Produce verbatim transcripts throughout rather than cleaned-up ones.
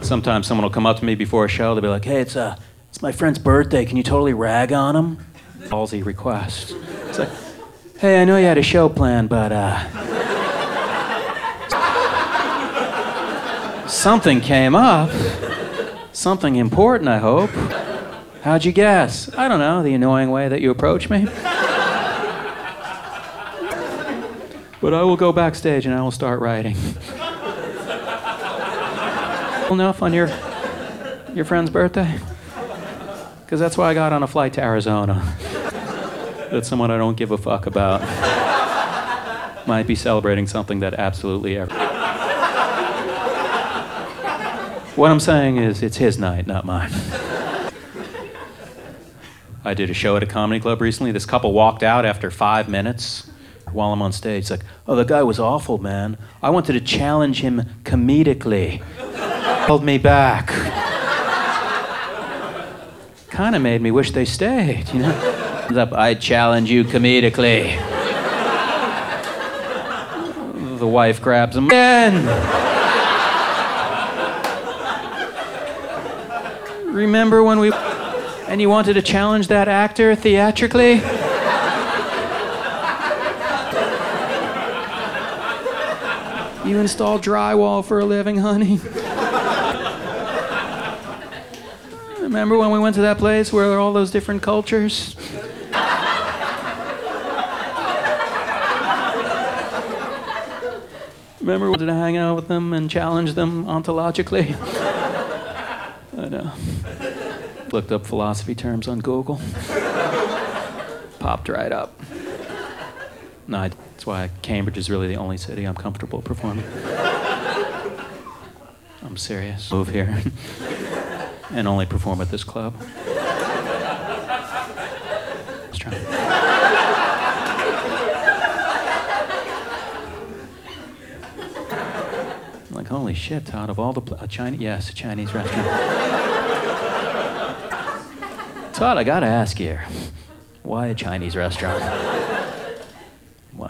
Sometimes someone will come up to me before a show. They'll be like, hey, it's uh, it's my friend's birthday. Can you totally rag on him? Ballsy request. It's like, hey, I know you had a show planned, but uh, something came up. Something important, I hope. How'd you guess? I don't know, the annoying way that you approach me. But I will go backstage and I will start writing. Enough on your your friend's birthday? Because that's why I got on a flight to Arizona. That someone I don't give a fuck about might be celebrating something that absolutely ever. What I'm saying is, it's his night, not mine. I did a show at a comedy club recently. This couple walked out after five minutes while I'm on stage. It's like, oh, the guy was awful, man. I wanted to challenge him comedically. Held me back. Kind of made me wish they stayed, you know? I challenge you comedically. The wife grabs him again. Remember when we... And you wanted to challenge that actor theatrically? You install drywall for a living, honey? Remember when we went to that place where there were all those different cultures? Remember we wanted to hang out with them and challenge them ontologically? I know. Looked up philosophy terms on Google. Popped right up. No, I, that's why Cambridge is really the only city I'm comfortable performing. I'm serious. Move here and only perform at this club. Let's try. I'm like, holy shit, Todd, of all the pl- a Chinese, yes, a Chinese restaurant. Todd, I gotta ask you, why a Chinese restaurant? What?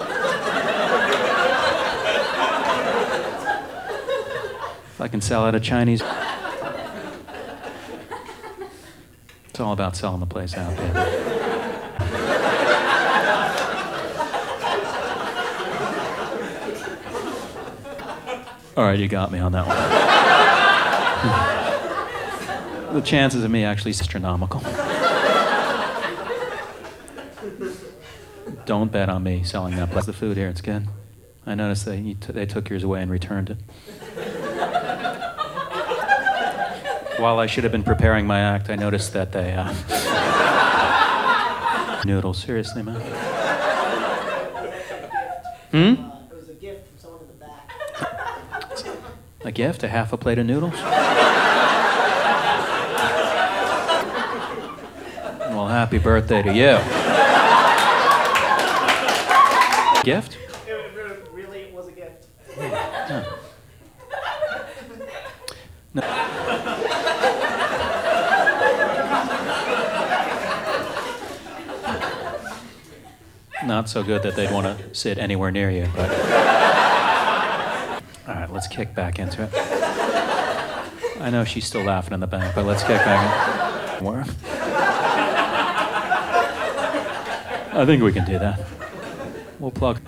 If I can sell at a Chinese... It's all about selling the place out there. All right, you got me on that one. The chances of me actually astronomical. Don't bet on me selling that place. The food here, it's good. I noticed they you t- they took yours away and returned it. While I should have been preparing my act, I noticed that they uh... noodles. Seriously, man. Hmm? Uh, it was a gift from someone in the back. A gift? A half a plate of noodles? Well, happy birthday to you. Gift? It really was a gift. Yeah. No. Not so good that they'd want to sit anywhere near you, but... All right, let's kick back into it. I know she's still laughing in the back, but let's kick back in. More. I think we can do that. We'll plug.